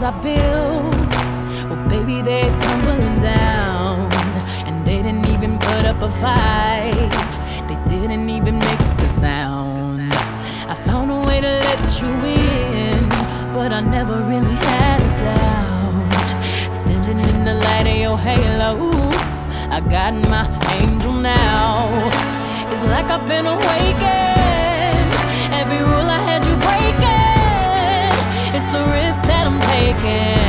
walls I built, well, baby, they're tumbling down. And they didn't even put up a fight. They didn't even make a sound. I found a way to let you in, but I never really had a doubt. Standing in the light of your halo, I got my angel now. It's like I've been awakened. Every rule I had you breaking, it's the risk that I'm taking.